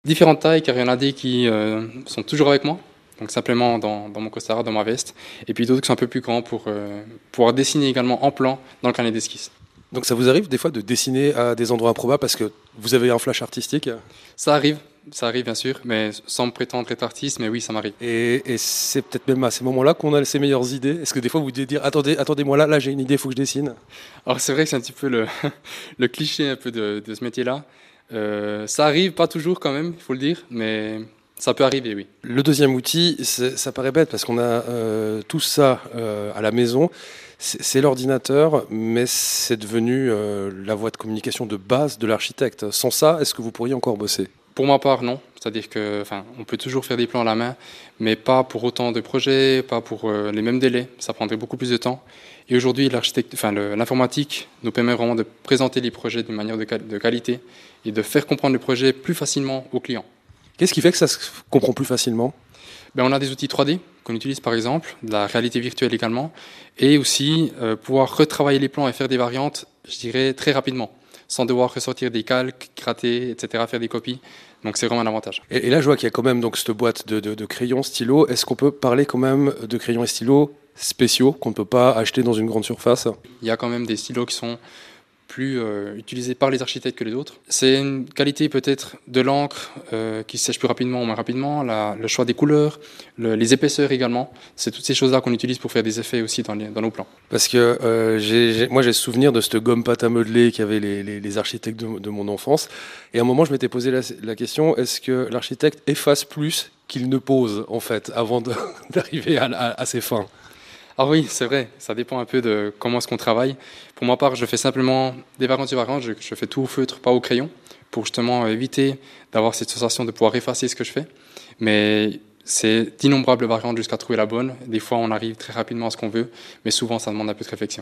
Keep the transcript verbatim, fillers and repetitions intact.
Différentes tailles, car il y en a des qui euh, sont toujours avec moi, donc simplement dans, dans mon costard, dans ma veste, et puis d'autres qui sont un peu plus grands pour euh, pouvoir dessiner également en plan dans le carnet d'esquisse. Donc ça vous arrive des fois de dessiner à des endroits improbables parce que vous avez un flash artistique Ça arrive, ça arrive bien sûr, mais sans me prétendre être artiste, mais oui, ça m'arrive. et, et c'est peut-être même à ces moments-là qu'on a ses meilleures idées. Est-ce que des fois vous devez dire attendez, attendez-moi là, là j'ai une idée, il faut que je dessine. Alors c'est vrai que c'est un petit peu le, le cliché un peu de, de ce métier-là. Euh, ça arrive, pas toujours quand même, il faut le dire, mais ça peut arriver, oui. Le deuxième outil, c'est- ça paraît bête parce qu'on a euh, tout ça euh, à la maison. C'est c'est l'ordinateur, mais c'est devenu euh, la voie de communication de base de l'architecte. Sans ça, est-ce que vous pourriez encore bosser? Pour ma part, non. C'est-à-dire que, enfin, on peut toujours faire des plans à la main, mais pas pour autant de projets, pas pour euh, les mêmes délais. Ça prendrait beaucoup plus de temps. Et aujourd'hui, l'architecte, enfin, le- l'informatique nous permet vraiment de présenter les projets d'une manière de, quali- de qualité et de faire comprendre le projet plus facilement aux clients. Qu'est-ce qui fait que ça se comprend plus facilement? Ben, on a des outils trois D qu'on utilise par exemple, de la réalité virtuelle également, et aussi euh, pouvoir retravailler les plans et faire des variantes, je dirais, très rapidement, sans devoir ressortir des calques, gratter, et cetera, faire des copies. Donc c'est vraiment un avantage. Et, et là, je vois qu'il y a quand même donc cette boîte de, de- de crayons, stylos. Est-ce qu'on peut parler quand même de crayons et stylos spéciaux qu'on ne peut pas acheter dans une grande surface? Il y a quand même des stylos qui sont plus euh, utilisés par les architectes que les autres. C'est une qualité peut-être de l'encre euh, qui sèche plus rapidement ou moins rapidement, la- le choix des couleurs, le- les épaisseurs également. C'est toutes ces choses-là qu'on utilise pour faire des effets aussi dans, les- dans nos plans. Parce que euh, j'ai- j'ai- moi, j'ai souvenir de cette gomme pâte à modeler qu'avaient les, les- les architectes de, de mon enfance. Et à un moment, je m'étais posé la, la question, est-ce que l'architecte efface plus qu'il ne pose, en fait, avant de- d'arriver à, à- à ses fins? Ah oui, c'est vrai, ça dépend un peu de comment est-ce qu'on travaille. Pour ma part, je fais simplement des variantes sur variantes, je, je fais tout au feutre, pas au crayon, pour justement éviter d'avoir cette sensation de pouvoir effacer ce que je fais. Mais c'est d'innombrables variantes jusqu'à trouver la bonne. Des fois, on arrive très rapidement à ce qu'on veut, mais souvent, ça demande un peu de réflexion.